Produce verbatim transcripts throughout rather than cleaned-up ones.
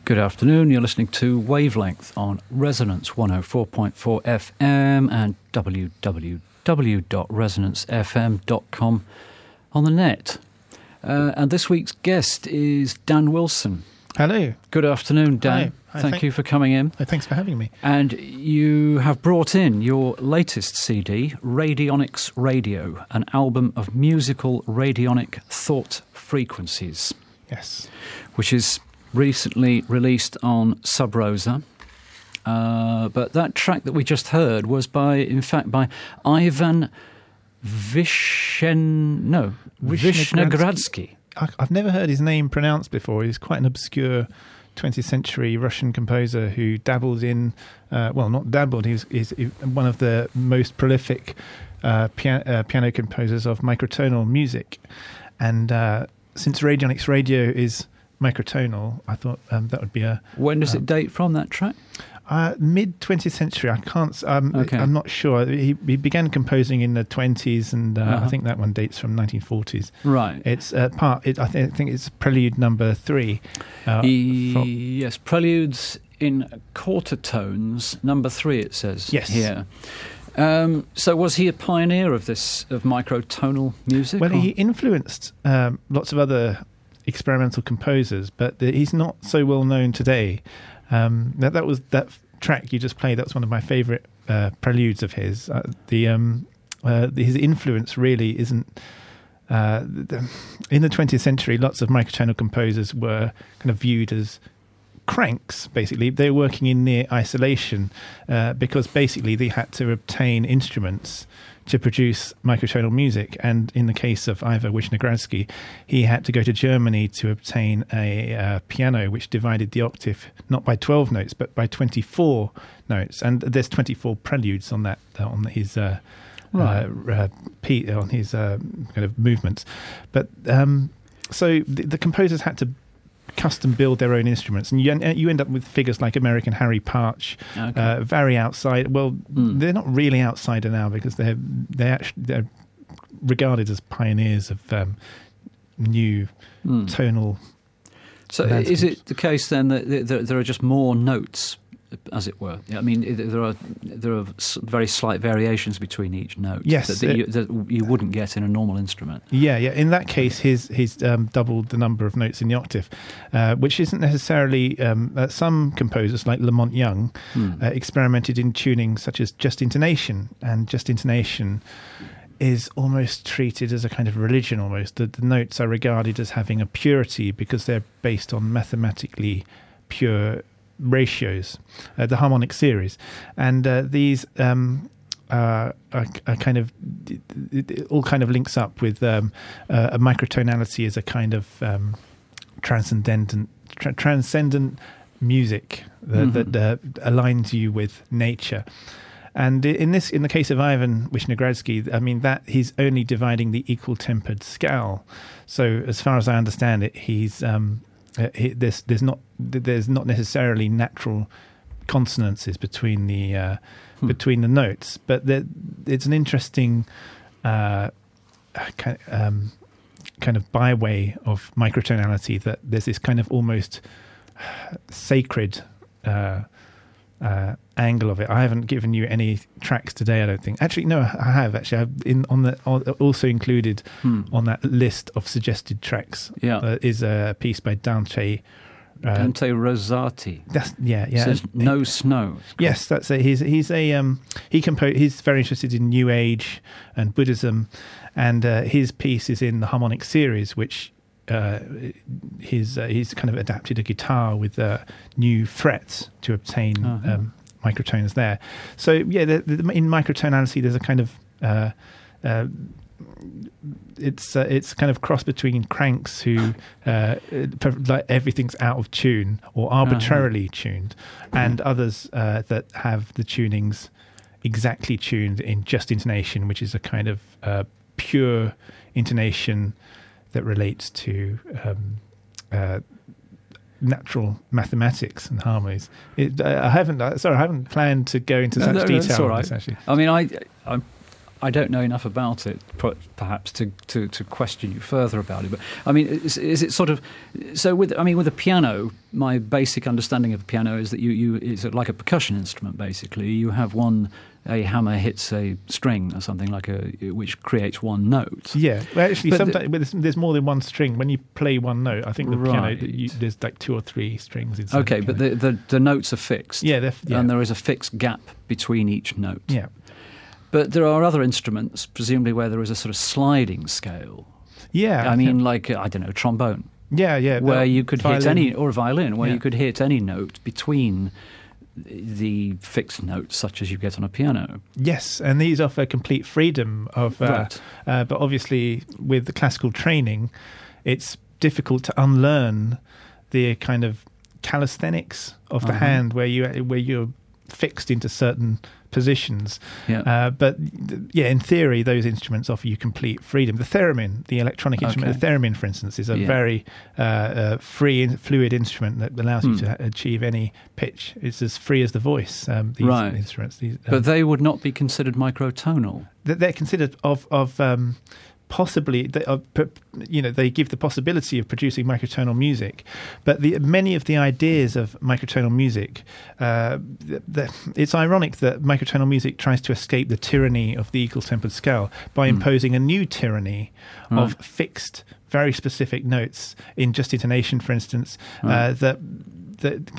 Good afternoon. You're listening to Wavelength on Resonance one oh four point four F M and w w w dot resonance f m dot com on the net. Uh, and this week's guest is Dan Wilson. Hello. Good afternoon, Dan. Hi. Hi, Thank thank- you for coming in. Oh, thanks for having me. And you have brought in your latest C D, Radionics Radio, an album of musical radionic thought frequencies. Yes. Which is recently released on Sub Rosa. Uh, but that track that we just heard was by, in fact, by Ivan Vishen... No, Vishnegradsky. I- I've never heard his name pronounced before. He's quite an obscure twentieth century Russian composer who dabbled in, uh, well, not dabbled, he's, he's one of the most prolific uh, piano, uh, piano composers of microtonal music. And uh, since Radionics Radio is microtonal, I thought um, that would be a... When does um, it date from, that track? Uh, mid-twentieth century, I can't... Um, Okay. I'm not sure. He, he began composing in the twenties, and uh, Uh-huh. I think that one dates from nineteen forties. Right. It's uh, part. It, I, th- I think it's Prelude Number Three. Uh, E- from- yes, Preludes in Quarter Tones, number three, it says Yes. here. Um, so was he a pioneer of this, of microtonal music? well, or- he influenced um, lots of other experimental composers, but the, he's not so well known today. Um, that that was that track you just played. That's one of my favourite uh, preludes of his. Uh, the um, uh, his influence really isn't. Uh, the, in the twentieth century, lots of microtonal composers were kind of viewed as cranks. Basically, they were working in near isolation uh, because basically they had to obtain instruments to produce microtonal music. And in the case of Ivan Vishnegradsky, he had to go to Germany to obtain a uh, piano which divided the octave not by twelve notes but by twenty-four notes. And there's twenty-four preludes on that uh, on his uh, Right. uh, uh, P, on his uh, kind of movements. But um, so the, the composers had to custom build their own instruments, and you en- you end up with figures like American Harry Partch, Okay. uh, very outside. Well, Mm. they're not really outsider now because they're they actually they're regarded as pioneers of um, new Mm. tonal. So is landscapes. it the case then that th- there, there are just more notes, as it were? I mean, i- there are there are s- very slight variations between each note. Yes, that, that, it- you, that you wouldn't get in a normal instrument. Yeah, yeah. In that case, his he's um, doubled the number of notes in the octave, uh, which isn't necessarily. Um, uh, some composers like Lamont Young Hmm. uh, experimented in tuning such as just intonation, and just intonation is almost treated as a kind of religion. Almost the, the notes are regarded as having a purity because they're based on mathematically pure ratios, uh, the harmonic series, and uh, these. Um, Uh, are, are kind of it, it all kind of links up with um, uh, a microtonality as a kind of um, transcendent tra- transcendent music that, Mhm. that uh, aligns you with nature. And in this, in the case of Ivan Vishnegradsky, I mean that he's only dividing the equal tempered scale. So, as far as I understand it, he's um, uh, he, there's there's not there's not necessarily natural consonances between the uh, Hmm. between the notes, but there, it's an interesting uh, kind um, kind of byway of microtonality that there's this kind of almost sacred uh, uh, angle of it. I haven't given you any tracks today, I don't think. Actually, no, I have. Actually, I've in on the on, also included Hmm. on that list of suggested tracks. Yeah. uh, is a piece by Dante. Uh, Dante Rosati. that's yeah, yeah. Says No Snow. Yes, that's it. He's he's a um, he compo- He's very interested in New Age and Buddhism, and uh, his piece is in the harmonic series, which uh, his uh, he's kind of adapted a guitar with uh, new frets to obtain Uh-huh. um, microtones there. So yeah, the, the, in microtonality, there's a kind of uh, uh, it's uh, it's kind of cross between cranks who uh, like everything's out of tune or arbitrarily tuned, and others uh, that have the tunings exactly tuned in just intonation, which is a kind of uh, pure intonation that relates to um, uh, natural mathematics and harmonies. It, I haven't. Sorry, I haven't planned to go into No, such no, no, detail. that's all on right. this, actually. I mean, I, I I don't know enough about it, perhaps, to, to, to question you further about it. But I mean, is, is it sort of so? With I mean, with a piano, my basic understanding of a piano is that you, you it's like a percussion instrument. Basically, you have one. A hammer hits a string or something like a, which creates one note. Yeah, well, actually, but sometimes the, there's, there's more than one string. When you play one note, I think the right. piano you, there's like two or three strings inside. Okay, the but the, the the notes are fixed. Yeah, yeah, and there is a fixed gap between each note. Yeah, but there are other instruments, presumably where there is a sort of sliding scale. Yeah, I, I mean, think, like I don't know, trombone. Yeah, yeah, where you could violin. hit any, or a violin, where yeah. you could hit any note between the fixed notes, such as you get on a piano. Yes, and these offer complete freedom of. Uh, right. uh, but obviously, with the classical training, it's difficult to unlearn the kind of calisthenics of the uh-huh. hand, where you where you're fixed into certain positions. Yeah. Uh, but yeah, in theory, those instruments offer you complete freedom. The theremin, the electronic instrument, okay. the theremin, for instance, is a yeah. very uh, uh, free, in, fluid instrument that allows hmm. you to achieve any pitch. It's as free as the voice. Um, these right. instruments, these, um, but they would not be considered microtonal. They're considered of of. Um, Possibly, they are, you know, they give the possibility of producing microtonal music, but the, many of the ideas of microtonal music, uh, the, the, it's ironic that microtonal music tries to escape the tyranny of the equal-tempered scale by mm. imposing a new tyranny right. of fixed, very specific notes in just intonation, for instance, right. uh, that that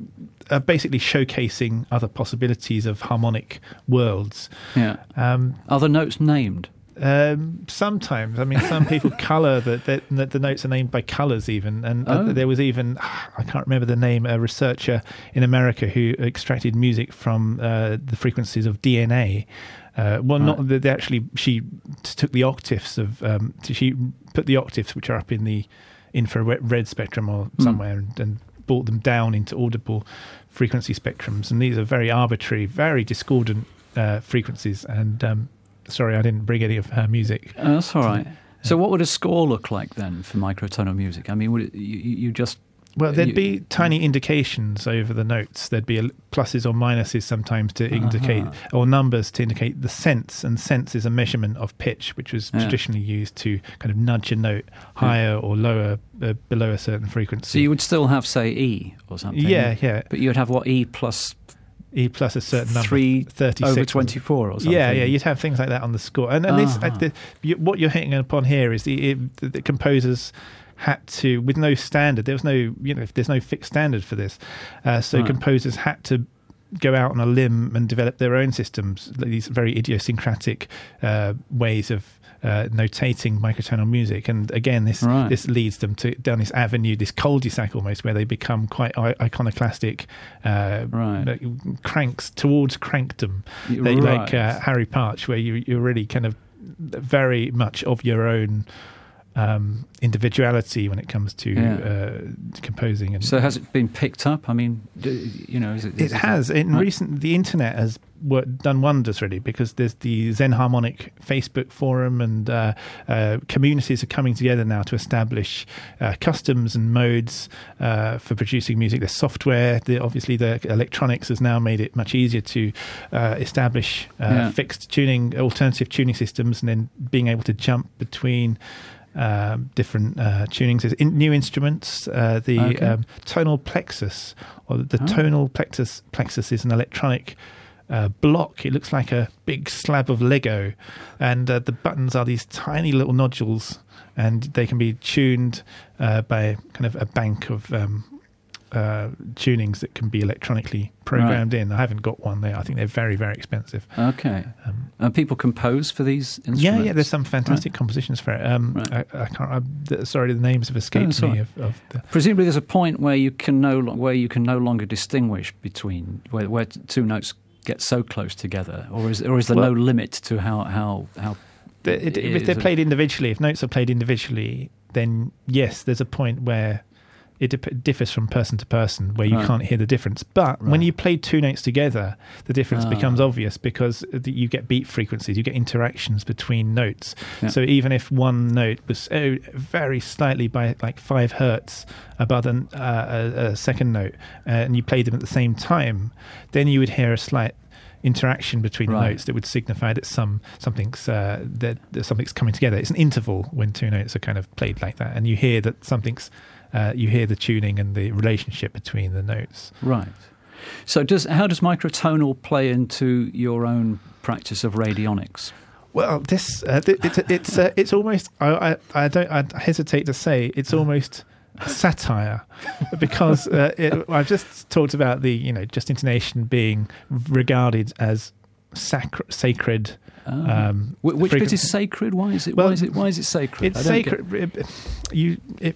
are basically showcasing other possibilities of harmonic worlds. Yeah. Um, are the notes named? Um, sometimes, I mean, some people colour the, the the notes are named by colours even, and oh. uh, there was even I can't remember the name, a researcher in America who extracted music from uh, the frequencies of D N A. Uh, well, right. not that they actually she took the octaves of um, she put the octaves which are up in the infrared spectrum or somewhere mm. and, and brought them down into audible frequency spectrums, and these are very arbitrary, very discordant uh, frequencies, and um, sorry, I didn't bring any of her music. Oh, that's all right. So what would a score look like then for microtonal music? I mean, would it, you, you just... Well, there'd you, be tiny indications over the notes. There'd be pluses or minuses sometimes to indicate, uh-huh. or numbers to indicate the sense, and sense is a measurement of pitch, which was yeah. traditionally used to kind of nudge a note higher yeah. or lower, uh, below a certain frequency. So you would still have, say, E or something? Yeah, yeah. But you would have what, E plus... E plus a certain number, three thirty-six over twenty-four or something. Yeah, yeah, you'd have things like that on the score. And, and uh-huh. this, uh, the, you, what you're hitting upon here is the, it, the, the composers had to, with no standard, there was no, you know, there's no fixed standard for this. Uh, so right. composers had to go out on a limb and develop their own systems, these very idiosyncratic uh, ways of Uh, notating microtonal music, and again this right. this leads them to down this avenue, this cul-de-sac almost, where they become quite I- iconoclastic uh, right. cranks towards crankdom. They right. like uh, Harry Parch, where you you're really kind of very much of your own um, individuality when it comes to yeah. uh, composing. And so has it been picked up? I mean, you know, is it, is it has. In right. recent, the internet has worked, done wonders really, because there's the Zen Harmonic Facebook forum, and uh, uh, communities are coming together now to establish uh, customs and modes uh, for producing music. There's software. The, obviously, the electronics has now made it much easier to uh, establish uh, yeah. fixed tuning, alternative tuning systems, and then being able to jump between Uh, different uh, tunings. There's in, new instruments. Uh, the okay. um, tonal plexus, or the oh. tonal plexus, plexus is an electronic uh, block. It looks like a big slab of Lego, and uh, the buttons are these tiny little nodules, and they can be tuned uh, by kind of a bank of um, uh, tunings that can be electronically programmed right. in. I haven't got one there. I think they're very, very expensive. Okay. Um, and people compose for these instruments? Yeah, yeah. There's some fantastic right. compositions for it. Um, right. I, I can't. I, the, sorry, the names have escaped oh, me. Of, of the Presumably, there's a point where you can no lo- where you can no longer distinguish between where, where two notes get so close together, or is or is there well, no limit to how how how? The, it, if they're played individually, if notes are played individually, then yes, there's a point where it dip- differs from person to person, where you right. can't hear the difference. But right. when you play two notes together, the difference oh. becomes obvious, because the, you get beat frequencies, you get interactions between notes. Yeah. So even if one note was oh, very slightly by like five hertz above an, uh, a, a second note, uh, and you played them at the same time, then you would hear a slight interaction between Right. the notes that would signify that some something's uh, that, that something's coming together. It's an interval when two notes are kind of played like that, and you hear that something's uh, you hear the tuning and the relationship between the notes. Right. So does how does microtonal play into your own practice of radionics? Well, this uh, th- it's it's uh, it's almost I, I I don't I hesitate to say it's almost satire, because uh, it, I've just talked about the you know just intonation being regarded as sacr- sacred. Oh. Um, Wh- Which frequency. bit is sacred? Why is it? Well, why is it? Why is it sacred? It's I don't get- sacred. It- You if,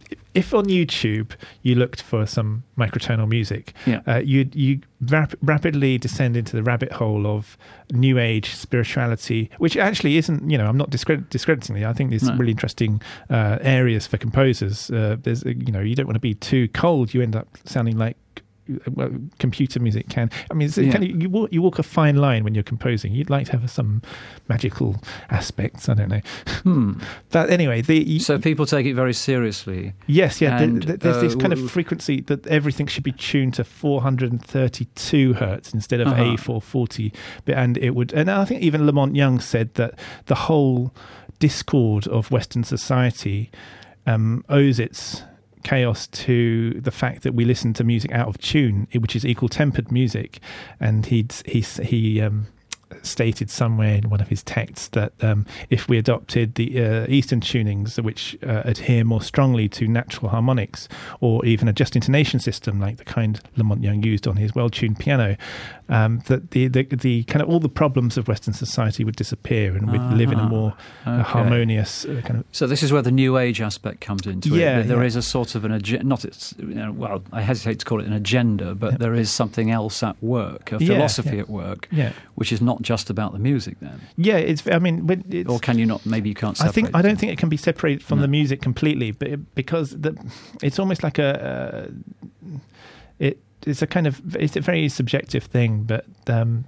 if on YouTube you looked for some microtonal music, Yeah. uh, you you rap- rapidly descend into the rabbit hole of New Age spirituality, which actually isn't. You know, I'm not discredit- discrediting it. I think there's No. really interesting uh, areas for composers. Uh, there's uh, you know you don't want to be too cold. You end up sounding like. Well, computer music can. I mean, it's Yeah. kind of, you walk you walk a fine line when you're composing. You'd like to have some magical aspects. I don't know, Hmm. but anyway, the So people take it very seriously. yes, yeah. and, the, the, there's this uh, kind of w- frequency that everything should be tuned to four hundred thirty-two hertz instead of Uh-huh. A four forty, but and it would. And I think even Lamont Young said that the whole discord of Western society um, owes its chaos to the fact that we listen to music out of tune, which is equal tempered music. And he'd he he um, stated somewhere in one of his texts that um, if we adopted the uh, Eastern tunings, which uh, adhere more strongly to natural harmonics, or even a just intonation system like the kind Lamont Young used on his well-tuned piano, um, that the, the the kind of all the problems of Western society would disappear, and we'd live in a Uh-huh. more uh, Okay. harmonious uh, kind of. So this is where the New Age aspect comes into it. Yeah, There- There yeah. is a sort of an agenda. Not it's you know, well, I hesitate to call it an agenda, but Yeah. there is something else at work, a Yeah, philosophy yeah. at work, Yeah, which is not just about the music. Then, yeah. It's. I mean, when it's, or can you not? Maybe you can't. I Separate think I don't them. think it can be separated from No. the music completely, but it, because the, it's almost like a uh, it it's a kind of it's a very subjective thing, but um,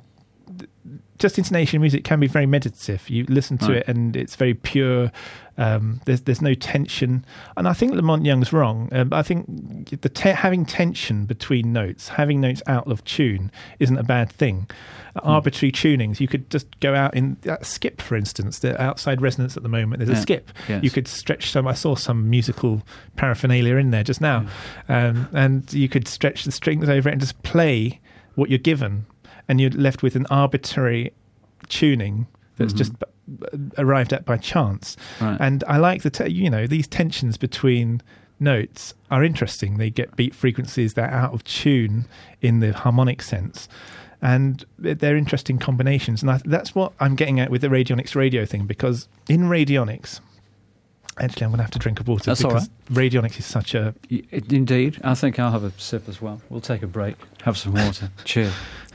just intonation music can be very meditative. You listen to Right. it and it's very pure. Um, there's there's no tension, and I think Lamont Young's wrong. Um, I think the te- having tension between notes, having notes out of tune, isn't a bad thing. Uh, arbitrary tunings, you could just go out in uh, skip, for instance. The outside resonance at the moment, there's a Yeah. skip. Yes. You could stretch some. I saw some musical paraphernalia in there just now, um, and you could stretch the strings over it and just play what you're given, and you're left with an arbitrary tuning that's Mhm. just b- b- arrived at by chance. Right. And I like the, te- you know, these tensions between notes are interesting. They get beat frequencies that are out of tune in the harmonic sense. And they're they're interesting combinations. And I, that's what I'm getting at with the radionics radio thing, because in radionics, actually, I'm going to have to drink a water That's all because radionics is such a... Y- Indeed, I think I'll have a sip as well. We'll take a break, have some water. Cheers.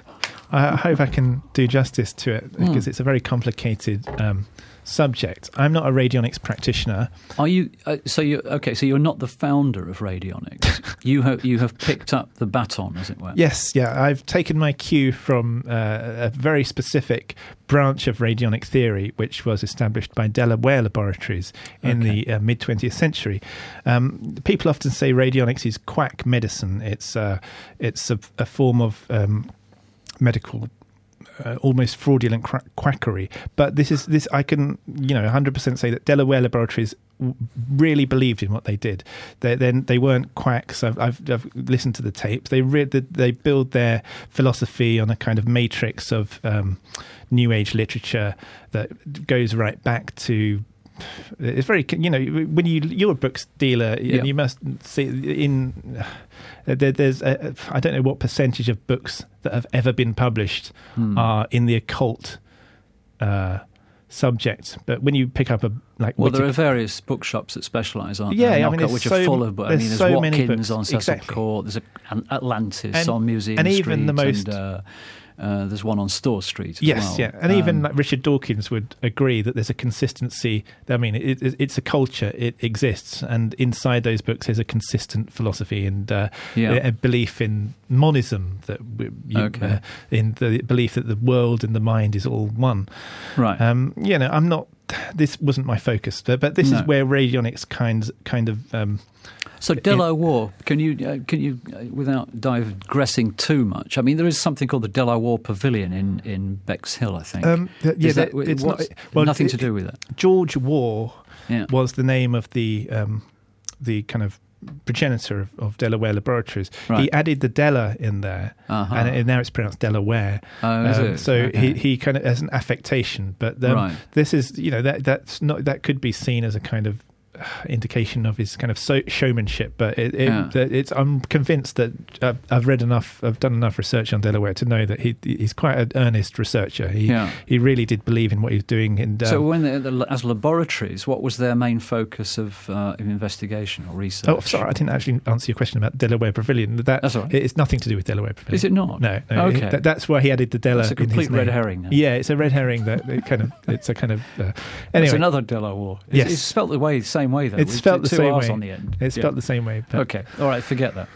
I hope I can do justice to it, because Mm. it's a very complicated um, subject. I'm not a radionics practitioner. Are you? Uh, so you okay? So you're not the founder of radionics. you have you have picked up the baton, as it were. Yes, yeah, I've taken my cue from uh, a very specific branch of radionic theory, which was established by Delaware Laboratories in Okay. the uh, mid twentieth century. Um, people often say radionics is quack medicine. It's uh, it's a, a form of um, medical. Uh, almost fraudulent cra- quackery, but this is this. I can, you know, one hundred percent say that Delaware Laboratories w- really believed in what they did. They then they weren't quacks. I've, I've, I've listened to the tapes. They re- they build their philosophy on a kind of matrix of um, New Age literature that goes right back to. It's very, you know, when you you're a books dealer, Yeah. and you must see in there, there's a, I don't know what percentage of books that have ever been published Hmm. are in the occult uh, subject. But when you pick up a like, Well, there Whittaker- are various bookshops that specialise, aren't Yeah, there? I Knock mean, Up, there's which so- are full of. I there's mean, there's so many Watkins books. on Cecil Exactly. Court. There's a, an Atlantis And- on Museum and Street, even the most- and, uh, uh, there's one on Store Street. As Yes, well. yeah, and even Um, like Richard Dawkins would agree that there's a consistency. I mean, it, it, it's a culture; it exists, and inside those books is a consistent philosophy and uh, Yeah. a, a belief in monism, that we, you, Okay. uh, in the belief that the world and the mind is all one. right. Um, you know, I'm not this wasn't my focus, but, but this No. is where radionics kind kind of. Um, So Delaware, can you uh, can you uh, without digressing too much? I mean, there is something called the Delaware Pavilion in, in Bexhill, I think. Um, th- yeah, Is that, that- it's what, not- well, nothing it- to do with that. George Waugh Yeah. was the name of the um, the kind of progenitor of, of Delaware Laboratories. Right. He added the Della in there, Uh-huh. and it, now it's pronounced Delaware. Oh, is Um, it? So Okay. he, he kind of as an affectation, but um, Right. this is you know that that's not that could be seen as a kind of uh, indication of his kind of so, showmanship. But it, it, Yeah. that it's I'm convinced that uh, I've read enough, I've done enough research on Delaware to know that he he's quite an earnest researcher. He Yeah. he really did believe in what he was doing. And um, So when they, the, as laboratories, what was their main focus of, uh, of investigation or research? Oh, sorry, I didn't actually answer your question about Delaware Pavilion. That, That's all right. It's nothing to do with Delaware Pavilion. Is it not? No, no. Okay. That, that's why he added the Della. That's a in his complete red name. herring. Then. Yeah, it's a red herring. That it kind of, it's a kind of. Uh, It's anyway, another Delaware. It's, Yes. it's spelt the way, same way though. It's with spelt the two same R's way. on the end. it's Yeah. spelled the same way. But Okay, all right, forget that.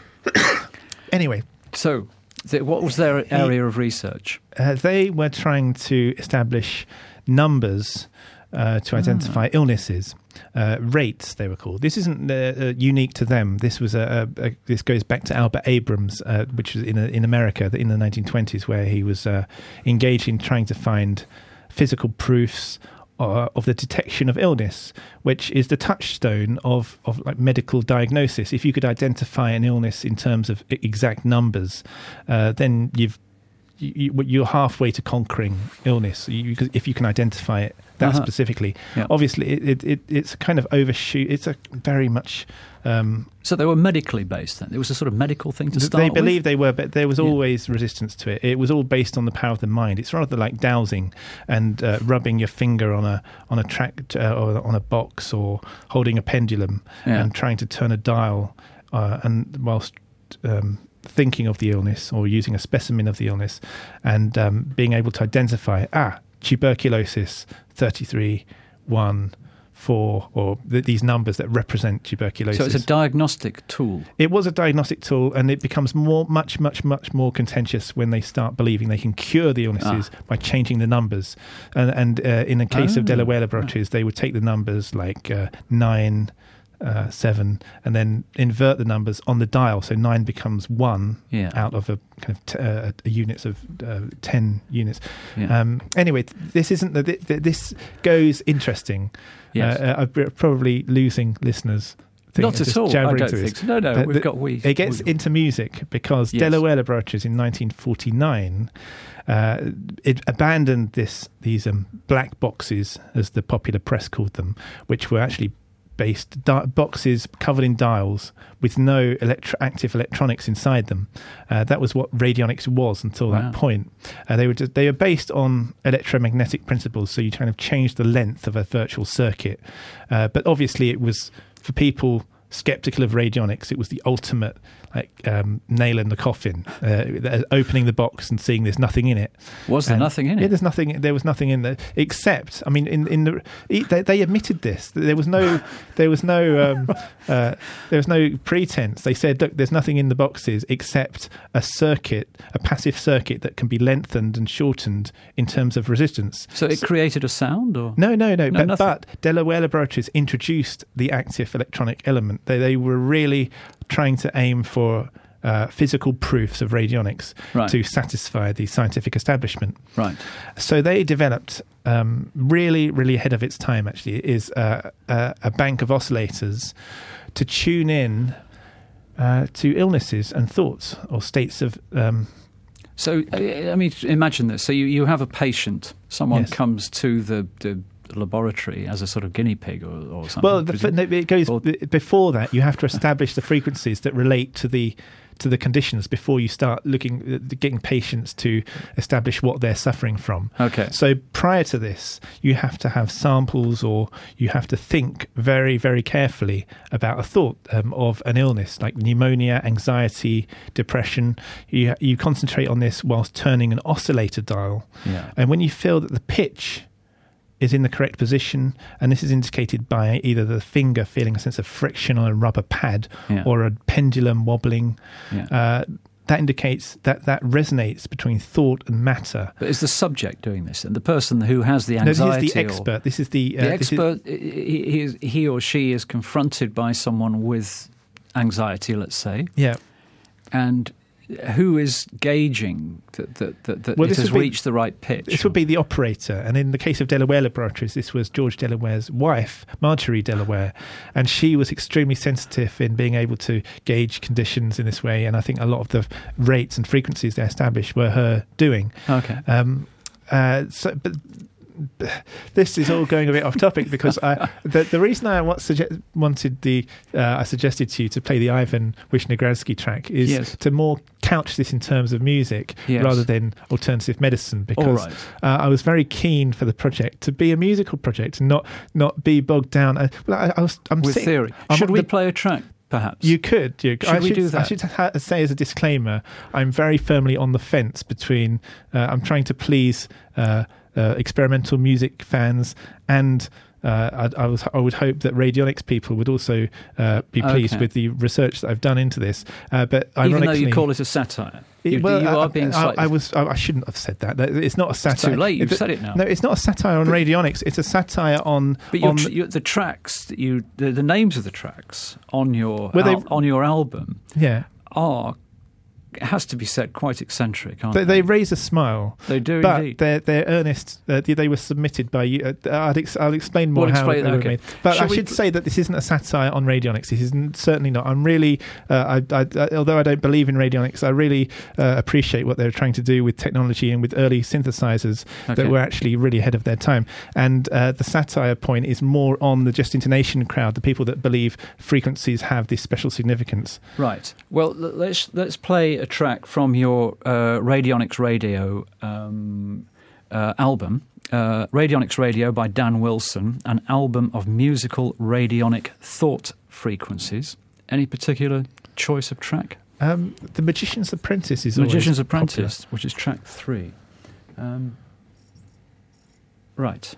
Anyway, So, th- what was their area of research? uh, they were trying to establish numbers uh, to identify Ah. illnesses. Uh, rates, they were called. This isn't uh, uh, unique to them. This was a, a, a this goes back to Albert Abrams, uh, which was in a, in America in the nineteen twenties, where he was uh, engaged in trying to find physical proofs uh, of the detection of illness, which is the touchstone of of like medical diagnosis. If you could identify an illness in terms of e- exact numbers, uh, then you've you, you're halfway to conquering illness. You, if you can identify it that Uh-huh. specifically, Yeah. obviously it, it, it it's a kind of overshoot. It's a very much. Um, So they were medically based then? It was a sort of medical thing to th- start they with? believe they were, but there was Yeah. always resistance to it. It was all based on the power of the mind. It's rather like dowsing and uh, rubbing your finger on a on a track uh, or on a box or holding a pendulum Yeah. and trying to turn a dial, uh, and whilst um, thinking of the illness or using a specimen of the illness and um, being able to identify ah tuberculosis thirty-three, one, four, or th- these numbers that represent tuberculosis. So it's a diagnostic tool. It was a diagnostic tool, and it becomes more, much, much, much more contentious when they start believing they can cure the illnesses Ah. by changing the numbers. And, and uh, in the case Oh, of Delaware Laboratories, they would take the numbers like uh, nine, uh, seven, and then invert the numbers on the dial, so nine becomes one Yeah. out of a kind of t- uh, a units of uh, ten units. Yeah. Um, anyway, th- this isn't the, th- th- this goes interesting. Yes. Uh, uh, I'm probably losing listeners. think Not I'm at just all. I jabbering don't through think this. so. No, no, But we've the- got we. It gets we- into music because Yes. Delaware Laboratories in nineteen forty-nine uh, it abandoned this these um, black boxes, as the popular press called them, which were actually based di- boxes covered in dials with no electro- active electronics inside them. Uh, that was what radionics was until Wow. that point. Uh, they were just, they were based on electromagnetic principles, so you kind of change the length of a virtual circuit. Uh, but obviously, it was for people skeptical of radionics. It was the ultimate like um, nail in the coffin, uh, opening the box and seeing there's nothing in it. Was there And- nothing in Yeah, it? there's nothing. There was nothing in there except, I mean, in in the they, they admitted this. There was no, there was no, um, uh, there was no pretense. They said, look, there's nothing in the boxes except a circuit, a passive circuit that can be lengthened and shortened in terms of resistance. So it created a sound, or No, no, no. No, but, nothing. but Delaware Laboratories introduced the active electronic element. They they were really trying to aim for uh, physical proofs of radionics Right. to satisfy the scientific establishment. right? So they developed, um, really, really ahead of its time, actually, is uh, uh, a bank of oscillators to tune in uh, to illnesses and thoughts or states of... Um, So uh, I mean, imagine this. So you, you have a patient. Someone Yes. comes to the, the laboratory as a sort of guinea pig or, or something. well, the, presume- no, it goes Or- b- before that. You have to establish the frequencies that relate to the to the conditions before you start looking, uh, getting patients to establish what they're suffering from. Okay. So prior to this, you have to have samples, or you have to think very, very carefully about a thought um, of an illness like pneumonia, anxiety, depression. You you concentrate on this whilst turning an oscillator dial, Yeah. and when you feel that the pitch is in the correct position, and this is indicated by either the finger feeling a sense of friction on a rubber pad Yeah. or a pendulum wobbling, Yeah. uh, that indicates that that resonates between thought and matter. But is the subject doing this? And the person who has the No, anxiety... this is the expert. Or, this is the... the Uh, expert, he, he, is- he or she is confronted by someone with anxiety, let's say, yeah. and who is gauging that, that, that, that Well, it this has would be- reached the right pitch? This would be the operator. And in the case of Delaware Laboratories, this was George Delaware's wife, Marjorie Delaware. And she was extremely sensitive in being able to gauge conditions in this way. And I think a lot of the rates and frequencies they established were her doing. Okay. Um, uh, so, but this is all going a bit off topic because I, the, the reason I want, suggest, wanted the uh, I suggested to you to play the Ivan Wishnegradsky track is Yes. to more couch this in terms of music Yes. rather than alternative medicine, because All right. uh, I was very keen for the project to be a musical project and not not be bogged down. Uh, well, I, I was I'm With sitting- theory. I'm Should on we the- play a track, perhaps? You could. You, Should I we should, do I that? should ha- say as a disclaimer, I'm very firmly on the fence between. Uh, I'm trying to please uh, uh, experimental music fans, and uh, I, I was. I would hope that radionics people would also uh, be pleased Okay. with the research that I've done into this. Uh, but Even though ironically, you call it a satire. it- You, well, you I- are being I, slightly... I was. I, I shouldn't have said that. That- It's not a satire. too late, you've It- said it now. No, it's not a satire on radionics. It's a satire on. But your, on tr- your, the tracks that you, the, the names of the tracks on your Well, they- al- on your album yeah. are, it has to be said, quite eccentric, aren't They, they? they raise a smile. They do But indeed. they're they're earnest. Uh, they were submitted by you. Uh, I'll, ex- I'll explain more We'll how explain they that, were okay. made. But Shall I we should pl- say that this isn't a satire on radionics. This isn't certainly not. I'm really, uh, I, I, I, although I don't believe in radionics, I really uh, appreciate what they're trying to do with technology and with early synthesizers Okay. that were actually really ahead of their time. And uh, the satire point is more on the just intonation crowd, the people that believe frequencies have this special significance. Right. Well, l- let's let's play a track from your uh, Radionics Radio um, uh, album, uh, Radionics Radio by Dan Wilson, an album of musical radionic thought frequencies. Any particular choice of track? Um, the Magician's Apprentice is always Magician's popular. Apprentice, which is track three. Um, right.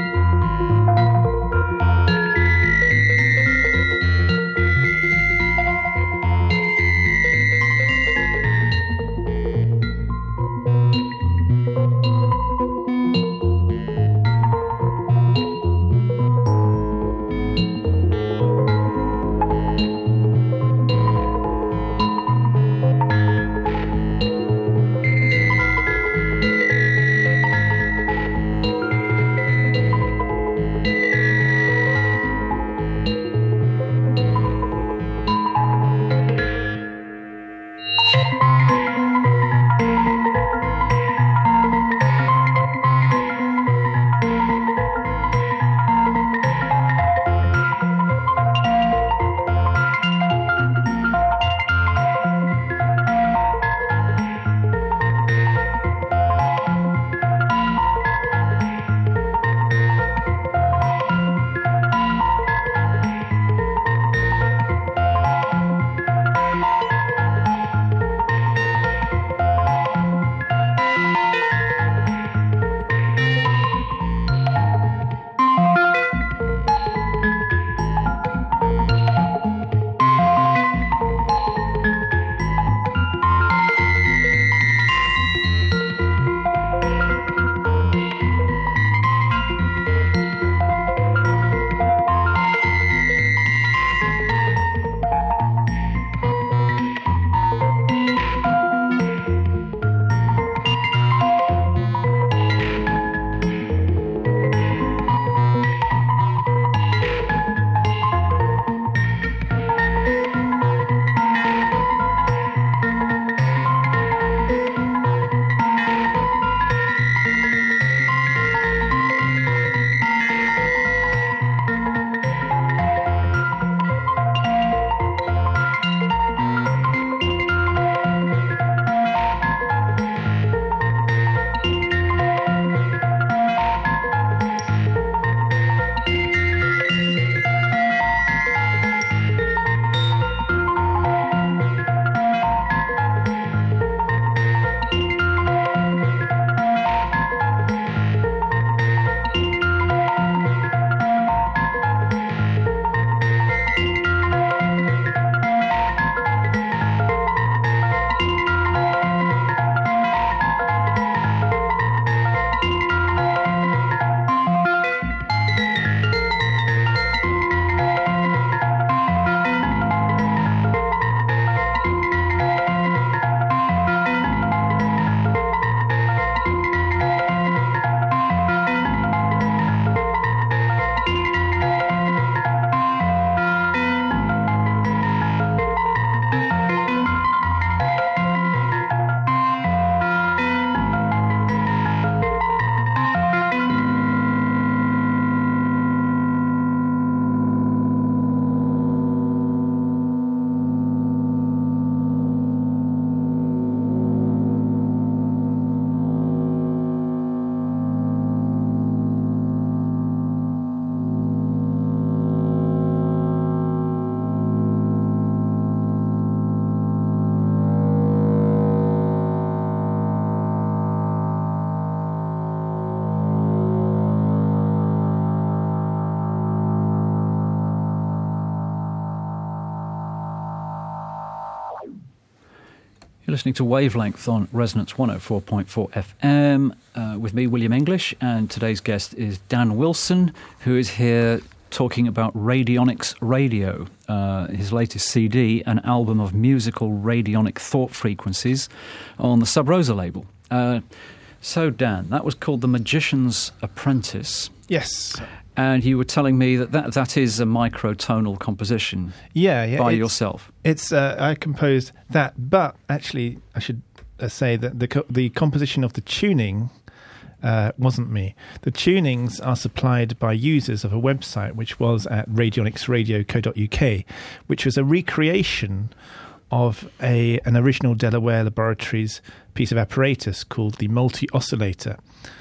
Thank You're listening to Wavelength on Resonance one oh four point four F M uh, with me, William English, and today's guest is Dan Wilson, who is here talking about Radionics Radio, uh, his latest C D, an album of musical radionic thought frequencies on the Sub Rosa label. Uh, so, Dan, that was called The Magician's Apprentice. Yes. And you were telling me that that, that is a microtonal composition yeah, yeah, by it's, yourself. It's uh, I composed that, but actually I should uh, say that the co- the composition of the tuning uh, wasn't me. The tunings are supplied by users of a website which was at radionics radio dot co dot U K, which was a recreation of a an original Delaware Laboratories piece of apparatus called the multi-oscillator.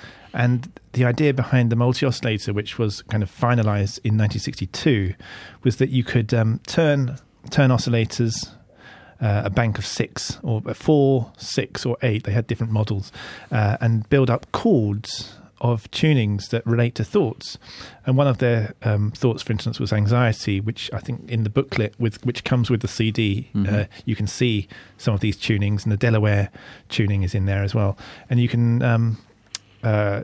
And the idea behind the multi-oscillator, which was kind of finalized in nineteen sixty-two, was that you could um, turn turn oscillators, uh, a bank of six, or four, six, or eight, they had different models, uh, and build up chords of tunings that relate to thoughts. And one of their um, thoughts, for instance, was anxiety, which I think in the booklet, with which comes with the C D, mm-hmm. uh, you can see some of these tunings, and the Delaware tuning is in there as well. And you can... Um, Uh,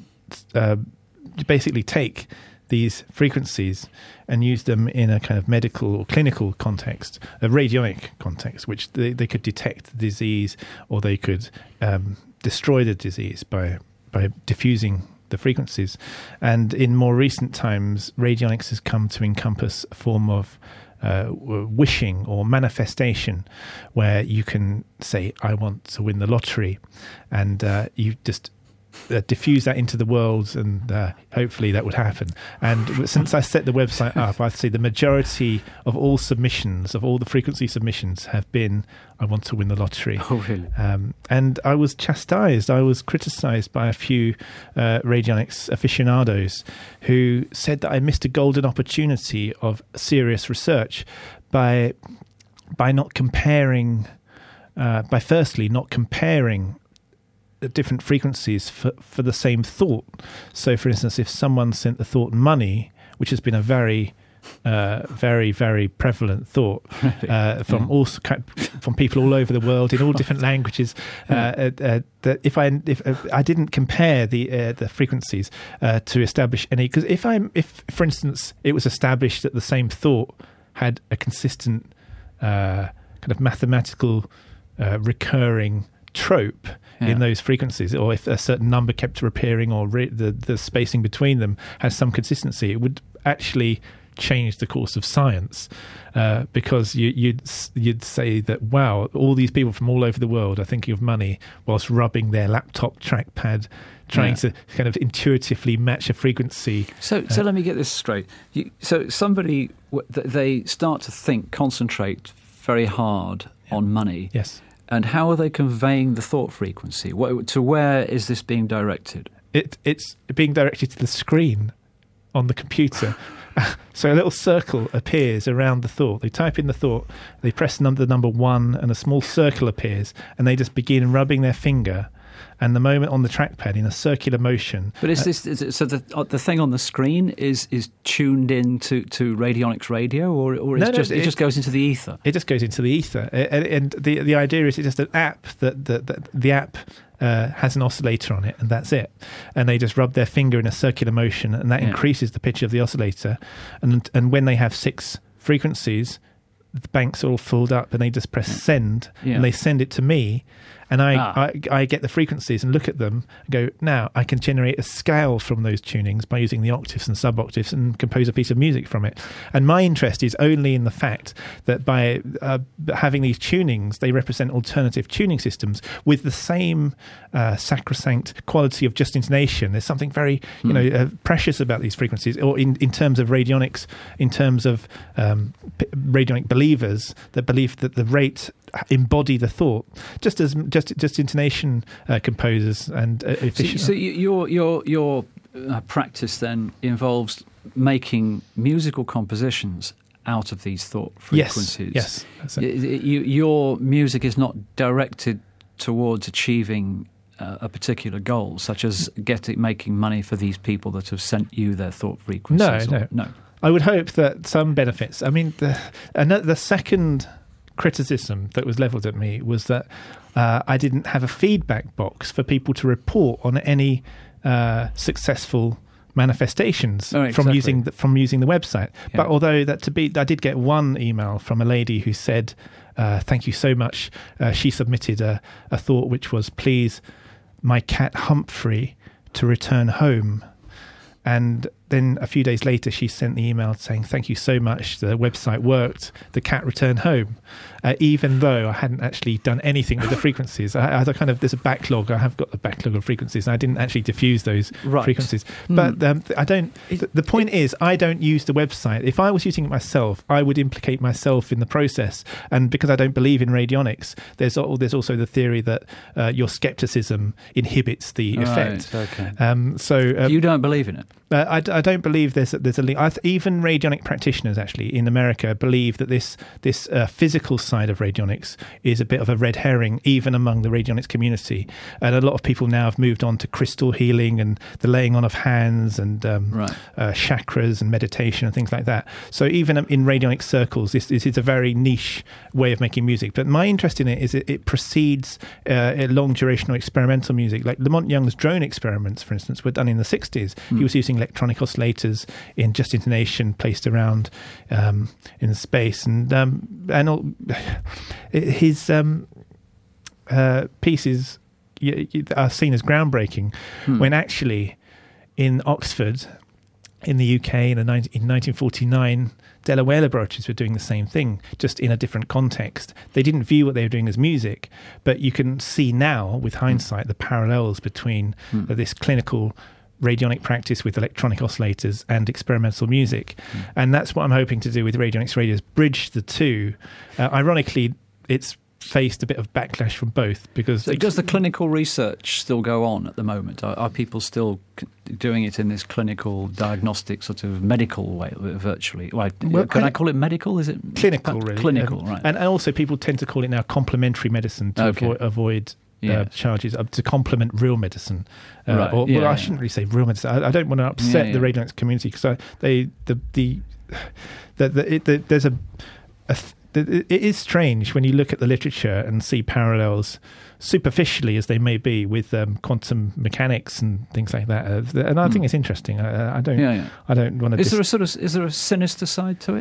uh, basically take these frequencies and use them in a kind of medical or clinical context, a radionic context, which they, they could detect the disease, or they could um, destroy the disease by by diffusing the frequencies. And in more recent times, radionics has come to encompass a form of Uh, wishing or manifestation, where you can say, I want to win the lottery, and uh, you just uh, diffuse that into the world, and uh, hopefully that would happen. And since I set the website up, I'd say the majority of all submissions, of all the frequency submissions, have been, I want to win the lottery. Oh, really? Um, and I was chastised, I was criticized by a few uh, radionics aficionados who said that I missed a golden opportunity of serious research by by not comparing, uh, by firstly not comparing different frequencies for, for the same thought. So, for instance, if someone sent the thought money, which has been a very Uh, very, very prevalent thought uh, from yeah. all from people all over the world in all different languages. Uh, uh, uh, that if I if uh, I didn't compare the uh, the frequencies uh, to establish any, because if I if for instance it was established that the same thought had a consistent uh, kind of mathematical uh, recurring trope yeah. in those frequencies, or if a certain number kept appearing, or re- the the spacing between them has some consistency, it would actually change the course of science, uh, because you, you'd you'd say that, wow, all these people from all over the world are thinking of money whilst rubbing their laptop trackpad, trying yeah. to kind of intuitively match a frequency. So, uh, so let me get this straight. You, so somebody, they start to think, concentrate very hard yeah. on money. Yes. And how are they conveying the thought frequency? What, to where is this being directed? It, it's being directed to the screen on the computer. So a little circle appears around the thought. They type in the thought, they press number number one, and a small circle appears, and they just begin rubbing their finger, and the moment on the trackpad in a circular motion. But is uh, this is it, so the uh, the thing on the screen is is tuned in to, to Radionics Radio, or or it's no, just no, it, it just goes into the ether? It just goes into the ether, and, and the the idea is it's just an app that the the, the app. Uh, has an oscillator on it, and that's it. And they just rub their finger in a circular motion, and that yeah. increases the pitch of the oscillator. And and when they have six frequencies, the banks are all filled up, and they just press yeah. send, yeah. and they send it to me. And I, ah. I I get the frequencies and look at them and go, now I can generate a scale from those tunings by using the octaves and sub-octaves and compose a piece of music from it. And my interest is only in the fact that by uh, having these tunings, they represent alternative tuning systems with the same uh, sacrosanct quality of just intonation. There's something very you mm. know uh, precious about these frequencies, or in, in terms of radionics, in terms of um, p- radionic believers that believe that the rate embody the thought, just as just just intonation uh, composers and uh, efficient. So, so your your your uh, practice then involves making musical compositions out of these thought frequencies. Yes, yes. It, it, you, your music is not directed towards achieving uh, a particular goal, such as getting making money for these people that have sent you their thought frequencies. No, or, no, no. I would hope that some benefits. I mean, the another, the second criticism that was levelled at me was that uh, I didn't have a feedback box for people to report on any uh, successful manifestations oh, exactly. from using the, from using the website. Yeah. But although that to be, I did get one email from a lady who said, uh, "Thank you so much." Uh, she submitted a, a thought which was, "Please, my cat Humphrey to return home." And then a few days later, she sent the email saying, "Thank you so much. The website worked. The cat returned home," uh, even though I hadn't actually done anything with the frequencies. I, I had a kind of there's a backlog. I have got the backlog of frequencies, and I didn't actually diffuse those right. frequencies. Mm. But um, I don't. The, the point is, I don't use the website. If I was using it myself, I would implicate myself in the process. And because I don't believe in radionics, there's there's also the theory that uh, your skepticism inhibits the right. effect. Okay. Um, so um, you don't believe in it. Uh, I, I don't believe there's a, there's a link. I th- even radionic practitioners actually in America believe that this this uh, physical side of radionics is a bit of a red herring, even among the radionics community. And a lot of people now have moved on to crystal healing and the laying on of hands and um, right. uh, chakras and meditation and things like that. So even in radionic circles, this, this is a very niche way of making music. But my interest in it is it, it precedes uh, long duration or experimental music. Like Lamont Young's drone experiments, for instance, were done in the sixties. Mm. He was using electronic oscillators in just intonation placed around um, in space, and um, and all, his um, uh, pieces are seen as groundbreaking hmm. when actually in Oxford in the U K in, the, in nineteen forty-nine Delaware laboratories were doing the same thing, just in a different context. They didn't view what they were doing as music, but you can see now with hindsight hmm. the parallels between hmm. uh, this clinical radionic practice with electronic oscillators and experimental music. Mm. And that's what I'm hoping to do with Radionics Radio, is bridge the two. Uh, ironically, it's faced a bit of backlash from both because... So does the clinical research still go on at the moment? Are, are people still c- doing it in this clinical diagnostic sort of medical way, virtually? Well, well, can I, I call it medical? Is it clinical, really? Clinical, um, right. And also people tend to call it now complementary medicine to okay. avoid... avoid Yes. Uh, charges up to complement real medicine, uh, right. or yeah, well, I yeah. shouldn't really say real medicine. I, I don't want to upset yeah, yeah. the radionics community because they the the, the, the, it, the there's a, a the, it is strange when you look at the literature and see parallels superficially as they may be with um, quantum mechanics and things like that. Uh, and I mm. think it's interesting. I, I don't. Yeah, yeah. I don't want to. Is dis- there a sort of is there a sinister side to it?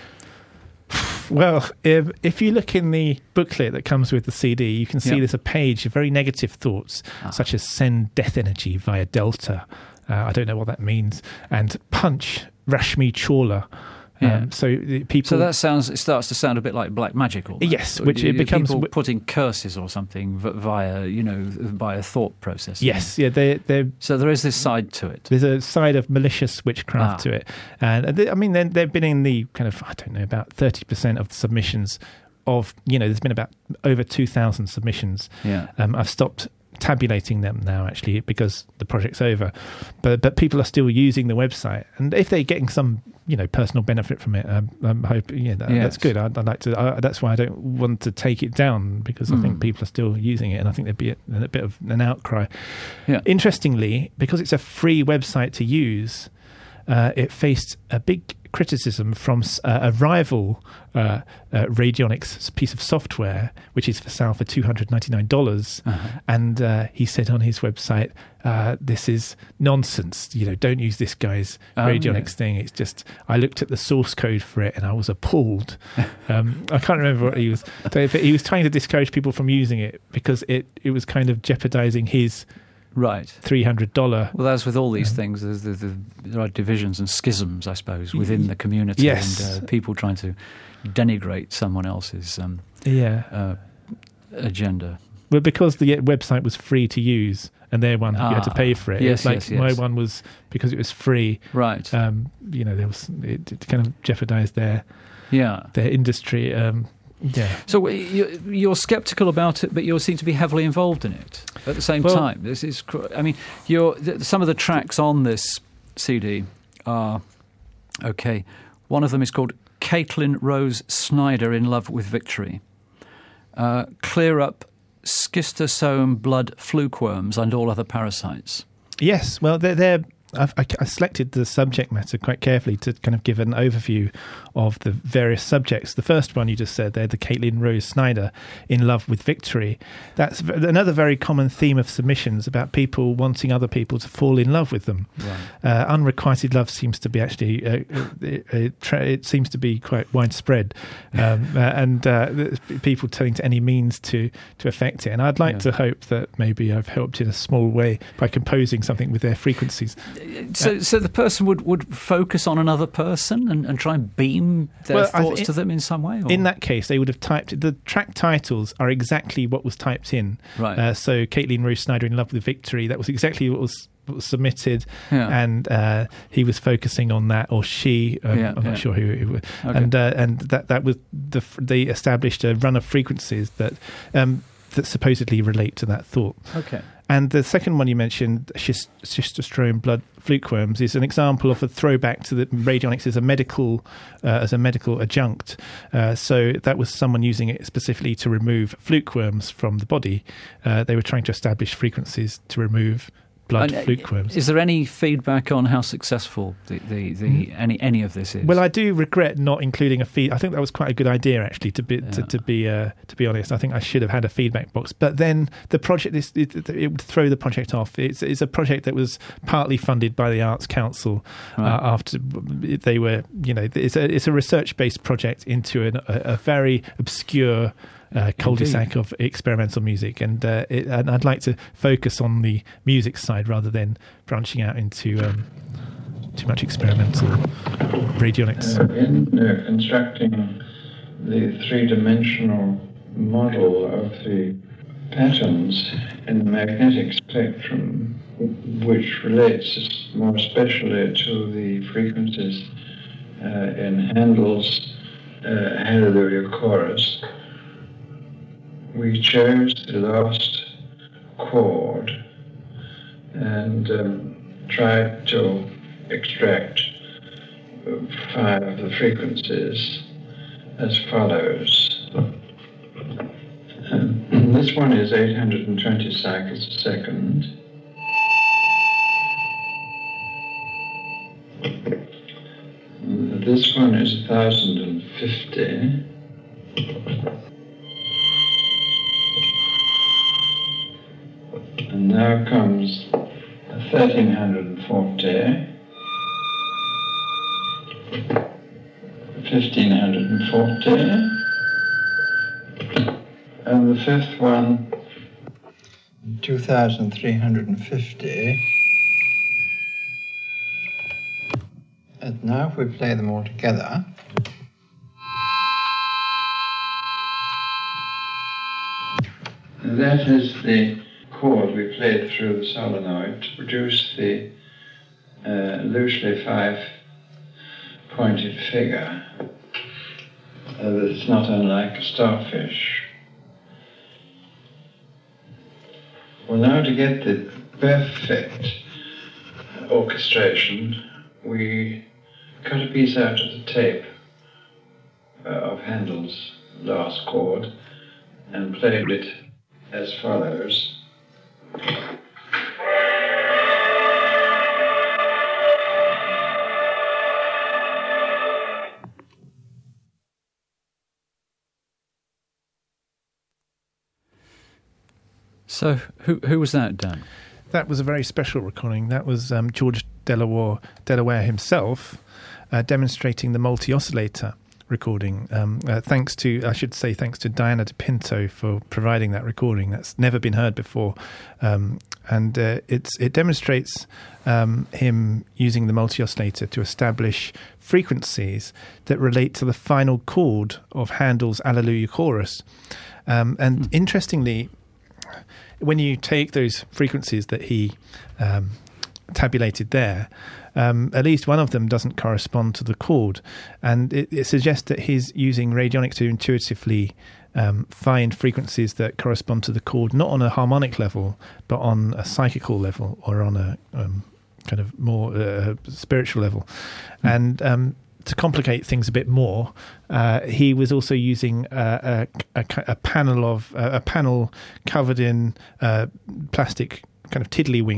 Well, if, if you look in the booklet that comes with the C D, you can see yep. there's a page of very negative thoughts, ah. such as send death energy via delta. Uh, I don't know what that means. And punch Rashmi Chawla. Yeah. Um, so the people. So that sounds. It starts to sound a bit like black magic, almost. Yes, which it becomes people putting curses or something via, you know, via thought process. Yes, yeah. They they. So there is this side to it. There's a side of malicious witchcraft ah. to it, and they, I mean, they, they've been in the kind of I don't know about thirty percent of the submissions of you know. There's been about over two thousand submissions. Yeah. Um, I've stopped tabulating them now actually because the project's over, but but people are still using the website, and if they're getting some you know personal benefit from it, um, I'm hoping yeah that, yes. that's good. I'd, I'd like to. I, that's why I don't want to take it down because mm. I think people are still using it, and I think there'd be a, a bit of an outcry. Yeah. Interestingly, because it's a free website to use, uh, it faced a big criticism from uh, a rival uh, uh, radionics piece of software, which is for sale for two hundred ninety-nine dollars. Uh-huh. And uh, he said on his website, uh, this is nonsense. You know, don't use this guy's um, radionics yeah. thing. It's just, I looked at the source code for it and I was appalled. um, I can't remember what he was, but he was trying to discourage people from using it because it, it was kind of jeopardizing his right three hundred dollars. Well, as with all these um, things, there's, there's, there are divisions and schisms, I suppose, within the community. Yes. And uh, people trying to denigrate someone else's um, yeah. uh, agenda. Well, because the website was free to use and their one ah, you had to pay for it. Yes, like yes, yes. My one was because it was free. Right. Um, you know, there was it, it kind of jeopardized their yeah their industry. Um, yeah. So you're sceptical about it, but you seem to be heavily involved in it at the same well, time. This is, I mean, you're some of the tracks on this C D are okay. One of them is called Caitlin Rose Snyder in Love with Victory. Uh, clear up schistosome blood flukeworms and all other parasites. Yes, well, they're, they're I've, I, I selected the subject matter quite carefully to kind of give an overview of the various subjects. The first one you just said there, the Caitlin Rose Snyder, In Love with Victory. That's another very common theme of submissions about people wanting other people to fall in love with them. Right. Uh, unrequited love seems to be actually, uh, it, it, it seems to be quite widespread, um, uh, and uh, people turning to any means to, to affect it. And I'd like Yeah. to hope that maybe I've helped in a small way by composing something with their frequencies. So, so the person would, would focus on another person and, and try and beam their Well, I thoughts th- to them in some way? Or? In that case, they would have typed... The track titles are exactly what was typed in. Right. Uh, so Caitlin Rose Snyder, In Love with Victory, that was exactly what was, what was submitted. Yeah. And uh, he was focusing on that, or she. Um, Yeah, I'm yeah. not sure who it was. Okay. And uh, and that, that was... the They established a run of frequencies that... Um, that supposedly relate to that thought. Okay. And the second one you mentioned, schist- Schistostrome blood flukeworms, is an example of a throwback to the radionics as a medical uh, as a medical adjunct. Uh, so that was someone using it specifically to remove flukeworms from the body. Uh, they were trying to establish frequencies to remove blood And, uh, flukeworms. Is there any feedback on how successful the, the, the any any of this is? Well, I do regret not including a feed. I think that was quite a good idea, actually. To be to, Yeah. to be uh, to be honest, I think I should have had a feedback box. But then the project is it, it would throw the project off. It's it's a project that was partly funded by the Arts Council. Right. Uh, after they were, you know, it's a it's a research based project into an, a, a very obscure. Uh, cul-de-sac of experimental music, and uh, it, and I'd like to focus on the music side rather than branching out into um, too much experimental radionics. Uh, in uh, constructing the three-dimensional model of the patterns in the magnetic spectrum, which relates more especially to the frequencies uh, in Handel's uh, Hallelujah Chorus, we chose the last chord and um, tried to extract five of the frequencies as follows. Um, this one is eight hundred twenty cycles a second. This one is one thousand fifty. And now comes thirteen forty, fifteen forty, and the fifth one, two thousand three hundred fifty. And now if we play them all together, that is the chord we played through the solenoid to produce the uh, loosely five-pointed figure uh, that's not unlike a starfish. Well, now to get the perfect orchestration, we cut a piece out of the tape uh, of Handel's last chord and played it as follows. So, who who was that, Dan? That was a very special recording. That was um, George Delaware, Delaware himself uh, demonstrating the multi-oscillator recording. Um, uh, thanks to, I should say, thanks to Diana De Pinto for providing that recording. That's never been heard before, um, and uh, it's it demonstrates um, him using the multi-oscillator to establish frequencies that relate to the final chord of Handel's Alleluia Chorus. Um, and mm. interestingly, when you take those frequencies that he um, tabulated there, um, at least one of them doesn't correspond to the chord. And it, it suggests that he's using radionics to intuitively um, find frequencies that correspond to the chord, not on a harmonic level, but on a psychical level or on a um, kind of more uh, spiritual level. Mm. And um, to complicate things a bit more, uh, he was also using uh, a, a, a panel of uh, a panel covered in uh, plastic kind of tiddlywink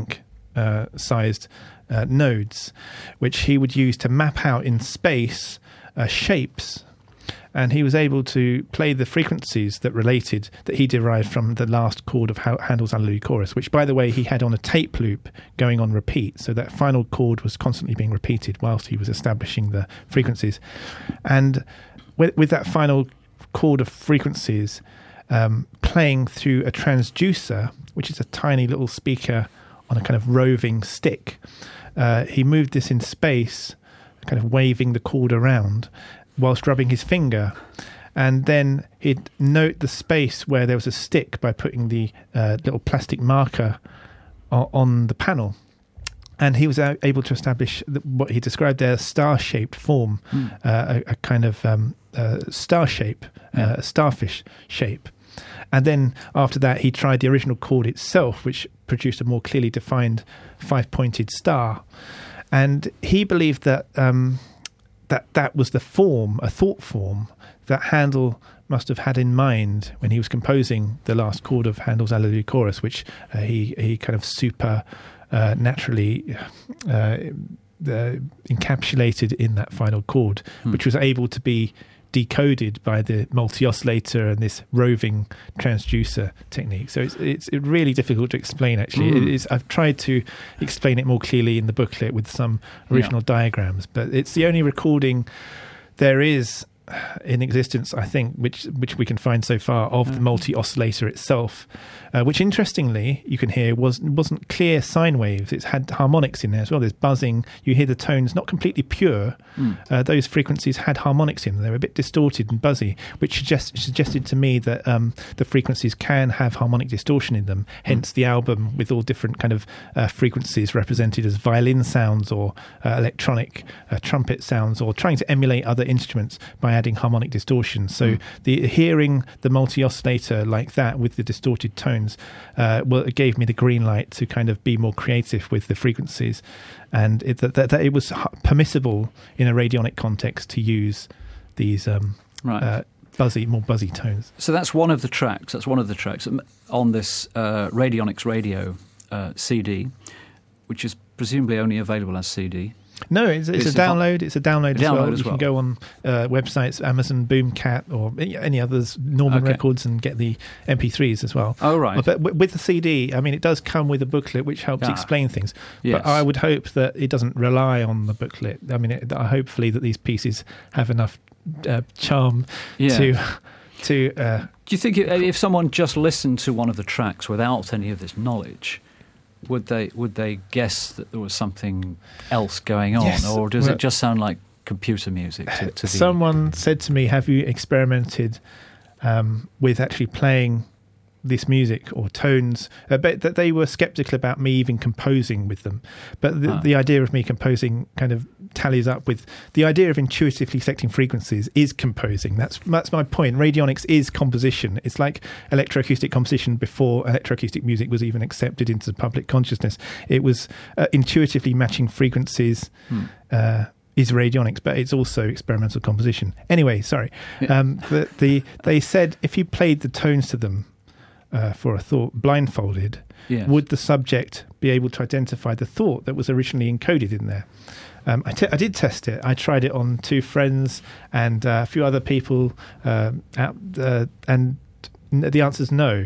uh, sized uh, nodes, which he would use to map out in space uh, shapes. And he was able to play the frequencies that related, that he derived from the last chord of Handel's Alleluia Chorus, which, by the way, he had on a tape loop going on repeat. So that final chord was constantly being repeated whilst he was establishing the frequencies. And with, with that final chord of frequencies um, playing through a transducer, which is a tiny little speaker on a kind of roving stick, uh, he moved this in space, kind of waving the chord around, whilst rubbing his finger, and then he'd note the space where there was a stick by putting the uh, little plastic marker o- on the panel, and he was able to establish the, what he described there, a star-shaped form, mm. uh, a, a kind of um, uh, star shape, yeah. uh, a starfish shape. And then after that, he tried the original chord itself, which produced a more clearly defined five-pointed star, and he believed that. Um, that that was the form, a thought form, that Handel must have had in mind when he was composing the last chord of Handel's Alleluia Chorus, which uh, he, he kind of super uh, naturally uh, uh, encapsulated in that final chord, hmm. which was able to be decoded by the multi-oscillator and this roving transducer technique. So it's it's really difficult to explain, actually. Mm. It is, I've tried to explain it more clearly in the booklet with some original yeah. diagrams, but it's the only recording there is in existence, I think, which which we can find so far of mm. the multi-oscillator itself, uh, which interestingly you can hear was wasn't clear sine waves. It's had harmonics in there as well. There's buzzing. You hear the tones not completely pure. Mm. Uh, those frequencies had harmonics in them. They were a bit distorted and buzzy, which suggest, suggested to me that um, the frequencies can have harmonic distortion in them. Hence mm. the album with all different kind of uh, frequencies represented as violin sounds or uh, electronic uh, trumpet sounds, or trying to emulate other instruments by adding harmonic distortion. So mm. the hearing the multi-oscillator like that with the distorted tones uh, well, it gave me the green light to kind of be more creative with the frequencies, and it, that, that, that it was permissible in a radionic context to use these um, right. uh, buzzy, more buzzy tones. So that's one of the tracks. That's one of the tracks on this uh, Radionics Radio uh, C D, which is presumably only available as C D. No, it's, it's, it's a download. It's a download, as, download well. as you well. can go on uh, websites, Amazon, Boomcat, or any others, Norman okay. Records, and get the M P threes as well. Oh, right. But with the C D, I mean, it does come with a booklet which helps ah. explain things. Yes. But I would hope that it doesn't rely on the booklet. I mean, it, hopefully that these pieces have enough uh, charm yeah. to... to. Uh, Do you think if someone just listened to one of the tracks without any of this knowledge, would they would they guess that there was something else going on, yes. or does well, it just sound like computer music to, to the... Someone said to me, have you experimented um, with actually playing this music or tones? Uh, but that they were skeptical about me even composing with them, but the, ah. the idea of me composing kind of tallies up with the idea of intuitively selecting frequencies is composing. That's that's my point. Radionics is composition. It's like electroacoustic composition before electroacoustic music was even accepted into the public consciousness. It was uh, intuitively matching frequencies hmm. uh, is radionics, but it's also experimental composition. Anyway, sorry. Yeah. Um, the, the they said if you played the tones to them uh, for a thought blindfolded, yes. would the subject be able to identify the thought that was originally encoded in there? Um, I, te- I did test it. I tried it on two friends and uh, a few other people, uh, out, uh, and the answer is no.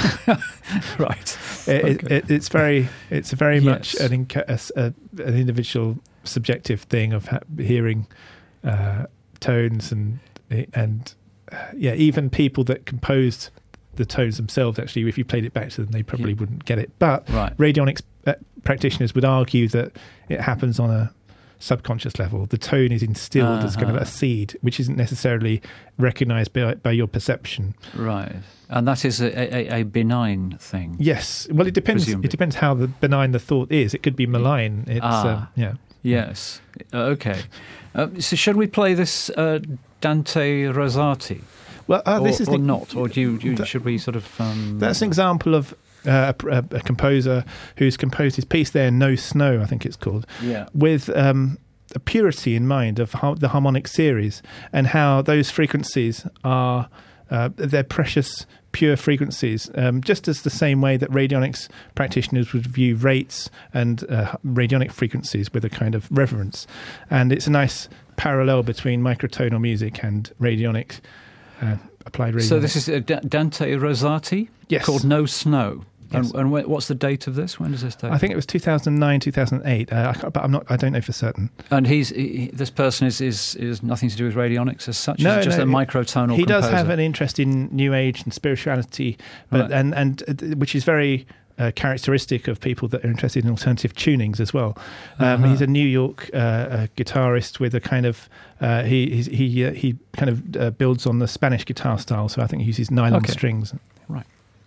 Right. It, okay. it, it, it's very, it's very yes. much an, inca- a, a, an individual subjective thing of ha- hearing uh, tones and and uh, yeah, even people that composed the tones themselves, actually, if you played it back to them, they probably yeah. wouldn't get it. But right. radionics uh, practitioners would argue that it happens on a subconscious level. The tone is instilled uh-huh. as kind of a seed, which isn't necessarily recognised by, by your perception. Right, and that is a, a, a benign thing. Yes, well, it depends. Presumably. It depends how the benign the thought is. It could be malign. It's ah, uh, yeah. Yes. Uh, okay. Uh, so, should we play this uh, Dante Rosati? Well, uh, this or, is or the, not, or do you, do you, that, should we sort of? Um, that's an example of uh, a, a composer who's composed his piece there, No Snow, I think it's called, yeah. with um, a purity in mind of how, the harmonic series and how those frequencies are uh, they're precious, pure frequencies, um, just as the same way that radionics practitioners would view rates and uh, radionic frequencies with a kind of reverence. And it's a nice parallel between microtonal music and radionic, uh, applied radionics. So this is uh, D- Dante Rosati, yes. called No Snow. Yes. And, and when, what's the date of this? When does this date? I think it was two thousand nine, two thousand eight, uh, I but I'm not. I don't know for certain. And he's he, this person is, is is nothing to do with radionics as such. No, It's just no, a microtonal. He composer. does have an interest in New Age and spirituality, but Right. and and uh, which is very uh, characteristic of people that are interested in alternative tunings as well. Um, Uh-huh. He's a New York uh, uh, guitarist with a kind of uh, he he's, he uh, he kind of uh, builds on the Spanish guitar style. So I think he uses nylon Okay. strings. Right.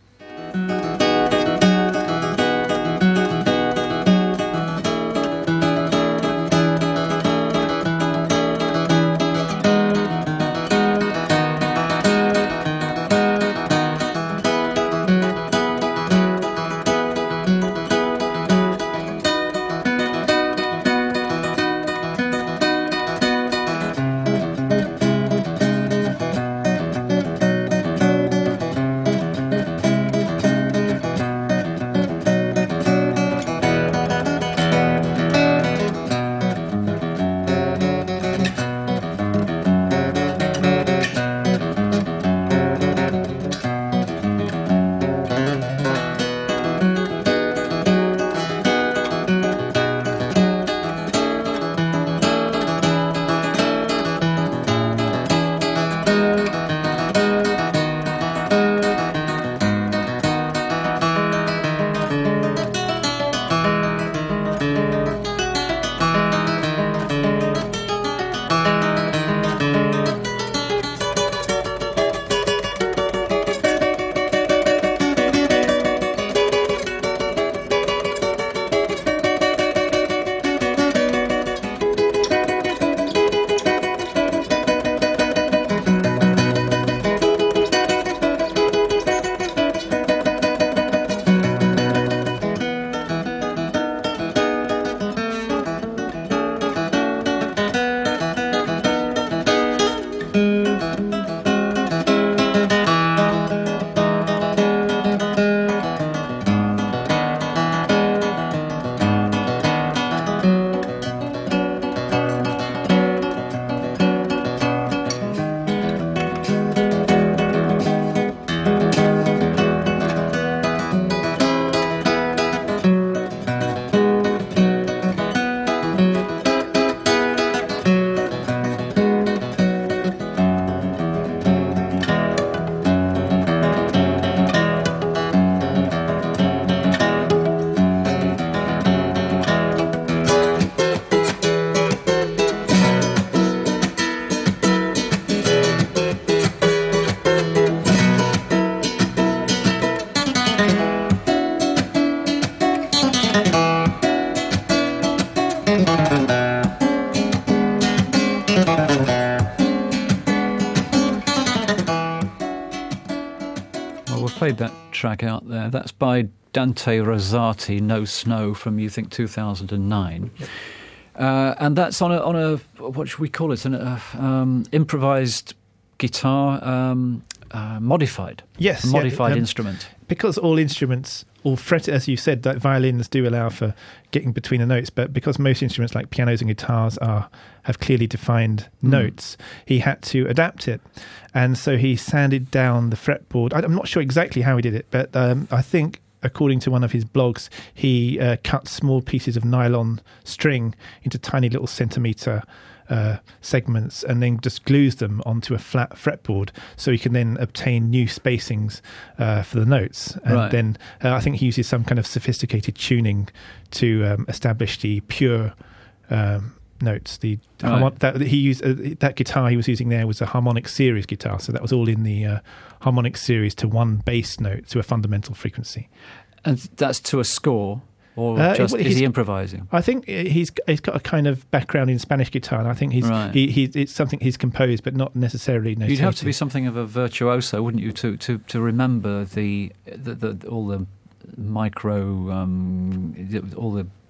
Well, we've played that track out there. That's by Dante Rosati, No Snow, from, you think, two thousand nine. Yep. Uh, and that's on a, on a, what should we call it, an uh, um, improvised guitar, um, uh, modified. Yes, a yeah, modified um, instrument. Because all instruments, all fret, as you said, that violins do allow for getting between the notes, but because most instruments like pianos and guitars are have clearly defined Mm. notes, he had to adapt it. And so he sanded down the fretboard. I- I'm not sure exactly how he did it, but um, I think, according to one of his blogs, he uh, cut small pieces of nylon string into tiny little centimetre uh, segments and then just glues them onto a flat fretboard so he can then obtain new spacings uh, for the notes. And Right. then uh, I think he uses some kind of sophisticated tuning to um, establish the pure um, notes. The Right. harmon- that he used uh, that guitar he was using there was a harmonic series guitar, so that was all in the uh, harmonic series to one bass note to a fundamental frequency. And that's to a score, or Uh, just well, is he's- he improvising? I think he's he's got a kind of background in Spanish guitar, and I think he's Right. he, he it's something he's composed, but not necessarily notated. You'd have to be something of a virtuoso, wouldn't you, to to, to remember the, the, the all the micro, um, all the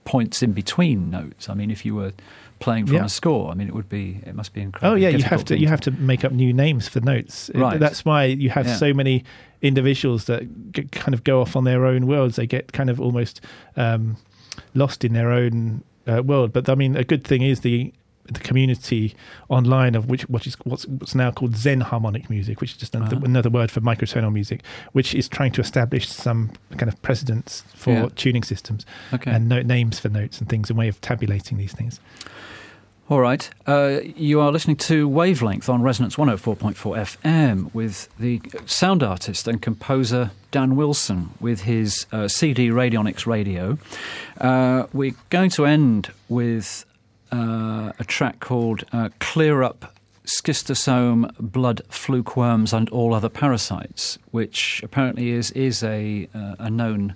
points in between notes. I mean, if you were playing from Yeah. a score, I mean, it would be, it must be Oh incredibly yeah, you difficult have to thing you have to make up new names for notes. Right. That's why you have Yeah. so many individuals that g- kind of go off on their own worlds. They get kind of almost um, lost in their own uh, world. But I mean, a good thing is the the community online of which which is what's, what's now called Zen harmonic music, which is just another, Uh-huh. another word for microtonal music, which is trying to establish some kind of precedents for Yeah. tuning systems Okay. and note names for notes and things, a way of tabulating these things. All right. Uh, you are listening to Wavelength on Resonance one oh four point four F M with the sound artist and composer Dan Wilson with his uh, C D Radionics Radio. Uh, we're going to end with uh, a track called uh, Clear Up Schistosome, Blood, Fluke Worms and All Other Parasites, which apparently is, is a, uh, a known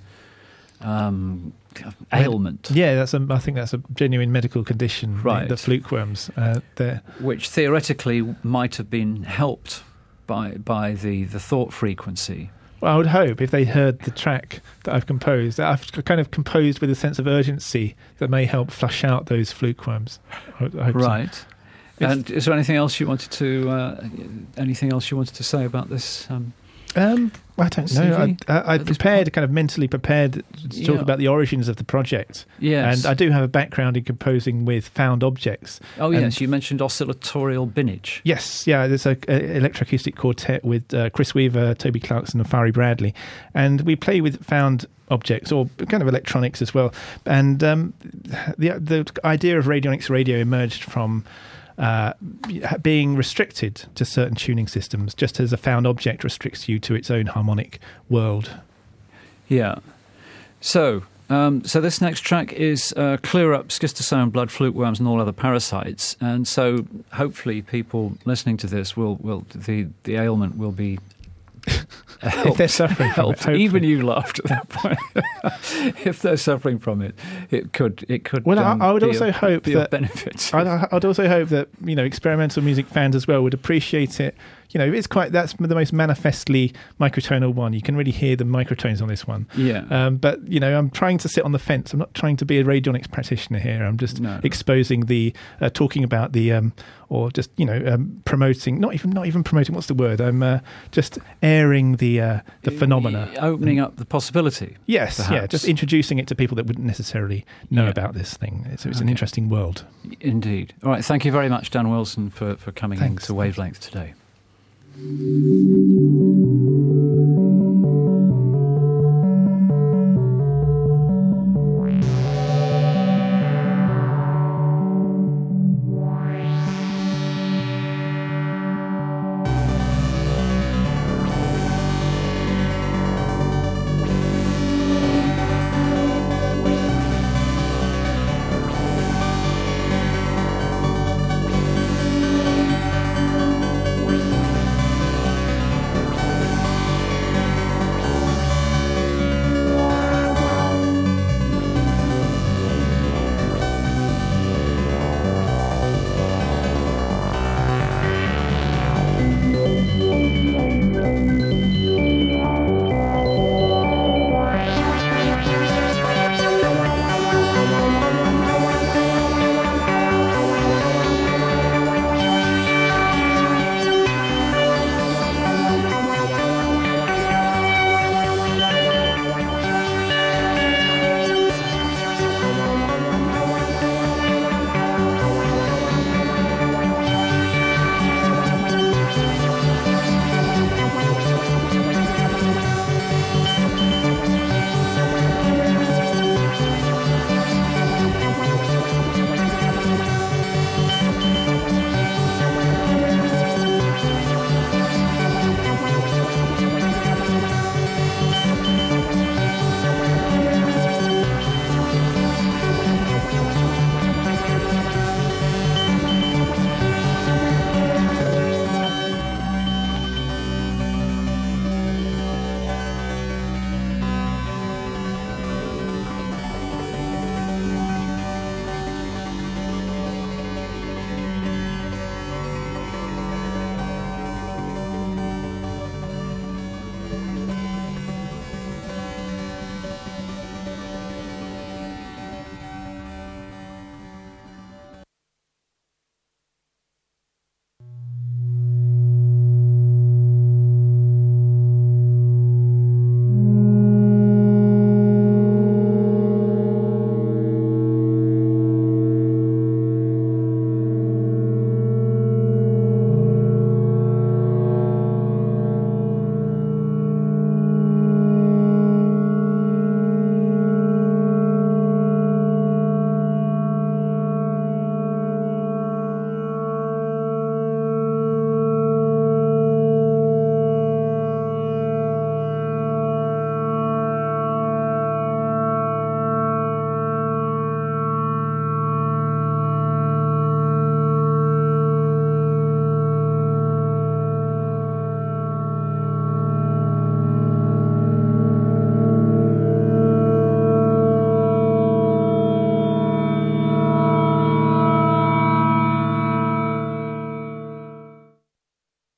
um, ailment. Yeah, that's a, I think that's a genuine medical condition. Right. The, the fluke worms. Uh, they're- Which theoretically might have been helped by by the, the thought frequency. Well, I would hope if they heard the track that I've composed, that I've kind of composed with a sense of urgency that may help flush out those fluke worms. I, I hope so. Right. And is there anything else you wanted to uh, anything else you wanted to say about this? Um, Um, I don't C know. V I, I, I at this prepared, point? kind of mentally prepared to talk Yeah. about the origins of the project. yes. And I do have a background in composing with found objects. oh and- yes, you mentioned oscillatorial binage. Yes, yeah, there's a, a electroacoustic quartet with uh, Chris Weaver, Toby Clarkson, and Fari Bradley, and we play with found objects or kind of electronics as well. And um, the the idea of Radionics Radio emerged from uh, being restricted to certain tuning systems, just as a found object restricts you to its own harmonic world. Yeah. So, um, so this next track is uh, Clear Up Schistosome, Blood, Fluke Worms and All Other Parasites. And so hopefully people listening to this will, will the, the ailment will be helped. If they're suffering from helped. it, hopefully. Even you laughed at that point. If they're suffering from it, it could it could Well, I- um, I would be also a, hope be that- of benefit. I'd, I'd also hope that, you know, experimental music fans as well would appreciate it. You know, it's quite, that's the most manifestly microtonal one. You can really hear the microtones on this one. Yeah. Um, but, you know, I'm trying to sit on the fence. I'm not trying to be a radionics practitioner here. I'm just No. exposing the, uh, talking about the, um, or just, you know, um, promoting, not even, not even promoting, what's the word? I'm uh, just airing the, uh, the phenomena. Opening up the possibility. Yes, yeah, perhaps. just introducing it to people that wouldn't necessarily know Yeah. about this thing. It's, it's an Okay. interesting world. Indeed. All right. Thank you very much, Dan Wilson, for, for coming Thanks. into Wavelength today. Thank you.